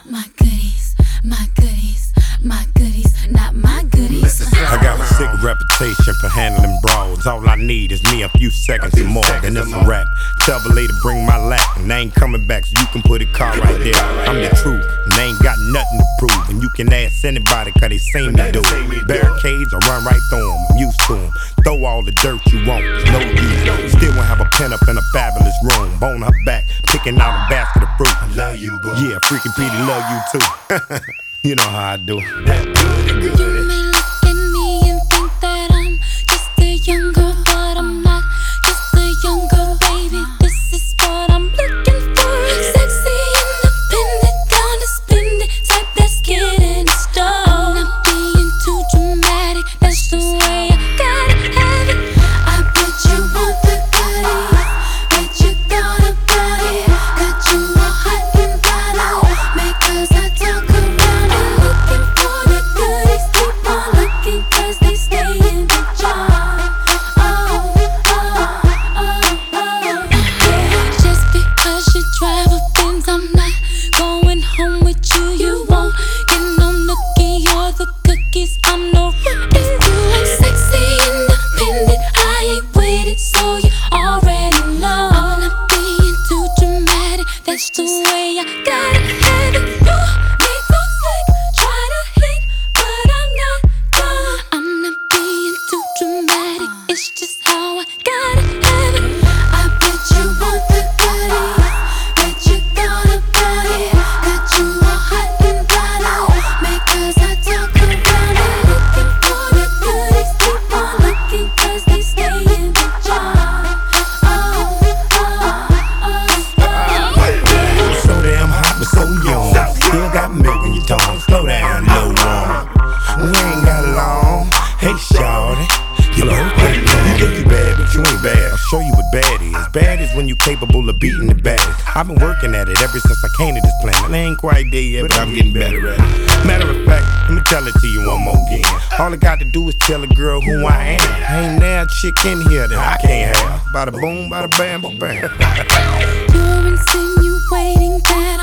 My goodies, my goodies, my goodies, not my goodies. I got a sick reputation for handling brawls. All I need is me a few seconds and more, then it's a rap. Tell the lady bring my lap, and they ain't coming back, so you can put a car right there. I'm the truth, and they ain't got nothing to prove. And you can ask anybody, cause they seen me do it. Barricades, I run right through them, I'm used to them. Throw all the dirt you want, it's no use. Still won't have a pen up in a fabulous room. Bone her back, picking out a basket of fruit. I love you, boo. Yeah, freaking Petey love you too. You know how I do. That good, good. You may look at me and think that I'm just a young girl, but I'm not just a young girl, baby. This is what I'm looking for. Sexy, independent, gonna spend it, type that's getting it started. I'm not being too dramatic, that's the way I gotta have it. I bet you want the goodies, bet you thought about it. Got you all hot and bothered, make us I talk around it. Looking for the goodies, keep on looking, cause they stay in the jar. Oh, oh, oh, oh, yeah. Just because you drive a Benz, I'm not going home with you. You won't get no nookie or the cookies, I'm no rookie. I'm sexy, independent, I ain't waited, so you already know. I'm not being too dramatic, that's the way I gotta have it. You need to slick, try to hit, but I'm not done. I'm not being too dramatic, it's just how I gotta have it. I bet you want the goodies, bet you thought about it. Got you all hot and bothered, make us I talk around it. Looking for the goodies, keep on looking, cause they stay in the jar. Oh, oh, oh, oh. So damn hot, but so young. Still got milk in your tongue. Slow down, little one. We ain't got long. Hey, shawty. You know, you think you bad, but you ain't bad. I'll show you what bad is. Bad is when you capable of beating the baddest. I've been working at it ever since I came to this planet. I ain't quite there yet, but I'm getting better at it. Matter of fact, let me tell it to you one more again. All I got to do is tell a girl who I am. Ain't now a chick in here that I can't have. Bada boom, bada bam, bada bam. You're insinuating that